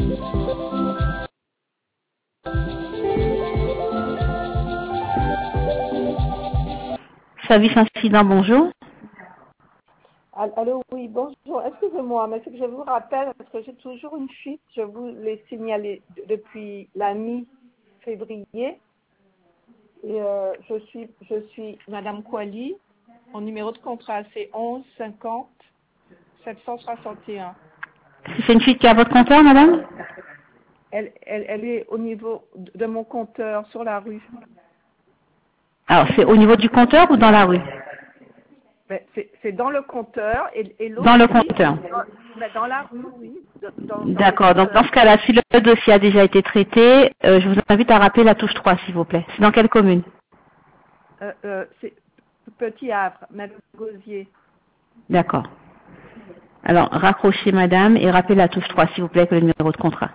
Service incident, bonjour. Allô, oui, bonjour. Excusez-moi, mais c'est que je vous rappelle, parce que j'ai toujours une fuite, je vous l'ai signalé depuis la mi-février. Et je suis Madame Kouali. Mon numéro de contrat, c'est 11 50 761. C'est une fuite qui est à votre compteur, madame? Elle est au niveau de mon compteur sur la rue. Alors, c'est au niveau du compteur ou dans la rue? Mais c'est dans le compteur et l'autre. Dans le compteur. Dans la rue, oui. D'accord. Donc, dans ce cas-là, si le dossier a déjà été traité, je vous invite à rappeler la touche 3, s'il vous plaît. C'est dans quelle commune? C'est Petit Havre, Gosier. D'accord. Alors, raccrochez, madame, et rappelez la touche 3, s'il vous plaît, avec le numéro de contrat.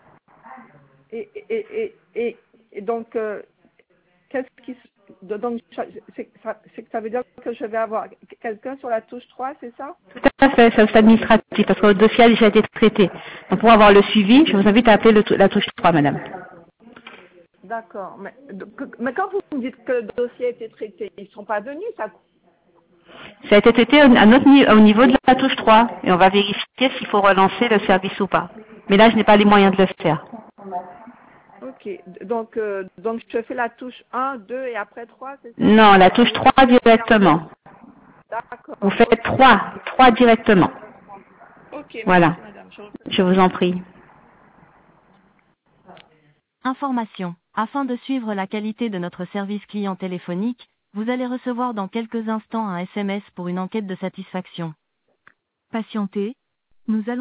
Et donc, qu'est-ce qui... Donc, c'est que ça veut dire que je vais avoir quelqu'un sur la touche 3, c'est ça? Tout à fait, c'est administratif, parce que le dossier a déjà été traité. Donc, pour avoir le suivi, je vous invite à appeler la touche 3, madame. D'accord. Mais quand vous me dites que le dossier a été traité, ils ne sont pas venus, ça? Ça a été traité au niveau de la touche 3, et on va vérifier s'il faut relancer le service ou pas. Mais là, je n'ai pas les moyens de le faire. Ok. Donc je fais la touche 1, 2 et après 3, c'est ça? Non, la touche 3 directement. D'accord. Vous faites 3 directement. Ok, Voilà. merci madame. Je vous en prie. Information. Afin de suivre la qualité de notre service client téléphonique, vous allez recevoir dans quelques instants un SMS pour une enquête de satisfaction. Patientez. Nous allons